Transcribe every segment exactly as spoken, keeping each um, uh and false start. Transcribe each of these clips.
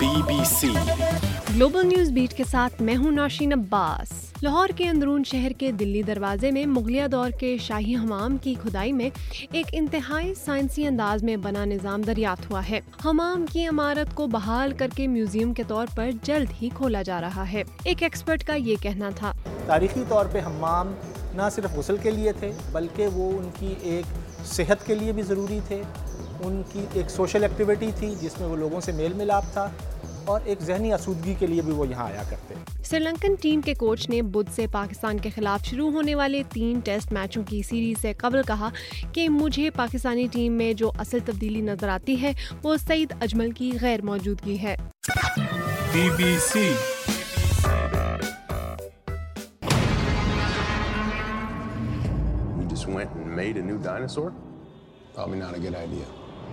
Be B C global news beat کے ساتھ میں ہوں نوشین عباس۔ لاہور کے اندرون شہر کے دلی دروازے میں مغلیہ دور کے شاہی حمام کی کھدائی میں ایک انتہائی سائنسی انداز میں بنا نظام دریافت ہوا ہے۔ حمام کی عمارت کو بحال کر کے میوزیم کے طور پر جلد ہی کھولا جا رہا ہے۔ ایک ایکسپرٹ کا یہ کہنا تھا، تاریخی طور پہ حمام نہ صرف غسل کے لیے تھے بلکہ وہ ان کی ایک صحت کے لیے بھی ضروری تھے، ان کی ایک سوشل ایکٹیویٹی تھی جس میں وہ لوگوں سے میل ملاپ تھا، اور ایک ذہنی آسودگی کے لیے بھی وہ یہاں آیا کرتے۔ سری لنکن ٹیم کے کوچ نے بدھ سے پاکستان کے خلاف شروع ہونے والے تین ٹیسٹ میچوں کی سیریز سے قبل کہا کہ مجھے پاکستانی ٹیم میں جو اصل تبدیلی نظر آتی ہے وہ سعید اجمل کی غیر موجودگی ہے۔ B B C We just went and made a new dinosaur? Probably not a good idea.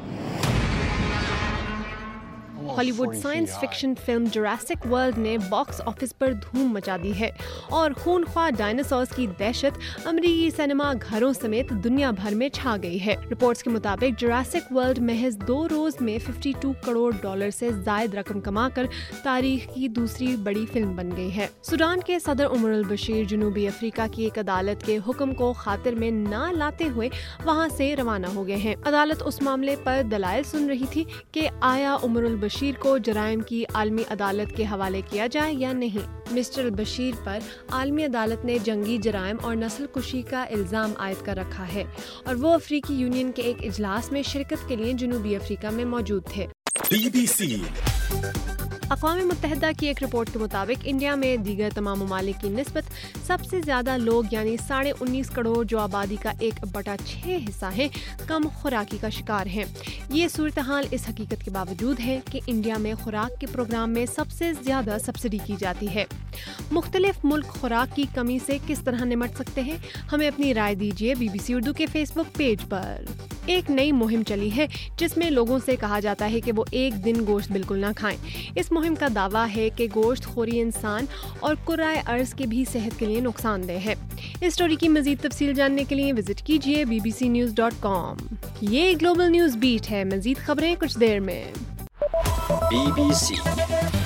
Hollywood science fiction film Jurassic World نے باکس آفس پر دھوم مچا دی ہے اور خون خواہ ڈائناسورز کی دہشت امریکی سینما گھروں سمیت دنیا بھر میں چھا گئی ہے۔ رپورٹس کے مطابق جوراسک ورلڈ محض دو روز میں بائیس کروڑ ڈالر سے زائد رقم کما کر تاریخ کی دوسری بڑی فلم بن گئی ہے۔ سوڈان کے صدر عمر البشیر جنوبی افریقہ کی ایک عدالت کے حکم کو خاطر میں نہ لاتے ہوئے وہاں سے روانہ ہو گئے ہیں۔ عدالت اس معاملے پر دلائل سن رہی تھی کہ آیا عمر البشیر کو جرائم کی عالمی عدالت کے حوالے کیا جائے یا نہیں۔ مسٹر البشیر پر عالمی عدالت نے جنگی جرائم اور نسل کشی کا الزام عائد کر رکھا ہے اور وہ افریقی یونین کے ایک اجلاس میں شرکت کے لیے جنوبی افریقہ میں موجود تھے۔ بی بی سی اقوام متحدہ کی ایک رپورٹ کے مطابق انڈیا میں دیگر تمام ممالک کی نسبت سب سے زیادہ لوگ یعنی ساڑھے انیس کروڑ جو آبادی کا ایک بٹا چھ حصہ ہیں کم خوراکی کا شکار ہیں۔ یہ صورتحال اس حقیقت کے باوجود ہے کہ انڈیا میں خوراک کے پروگرام میں سب سے زیادہ سبسڈی کی جاتی ہے۔ مختلف ملک خوراک کی کمی سے کس طرح نمٹ سکتے ہیں؟ ہمیں اپنی رائے دیجیے بی بی سی اردو کے فیس بک پیج پر۔ ایک نئی مہم چلی ہے جس میں لوگوں سے کہا جاتا ہے کہ وہ ایک دن گوشت بالکل نہ کھائیں۔ اس مہم کا دعویٰ ہے کہ گوشت خوری انسان اور کرۂ ارض کے بھی صحت کے لیے نقصان دہ ہے۔ اس سٹوری کی مزید تفصیل جاننے کے لیے وزٹ کیجیے B B C news dot com. یہ گلوبل نیوز بیٹ ہے، مزید خبریں کچھ دیر میں۔ Be B C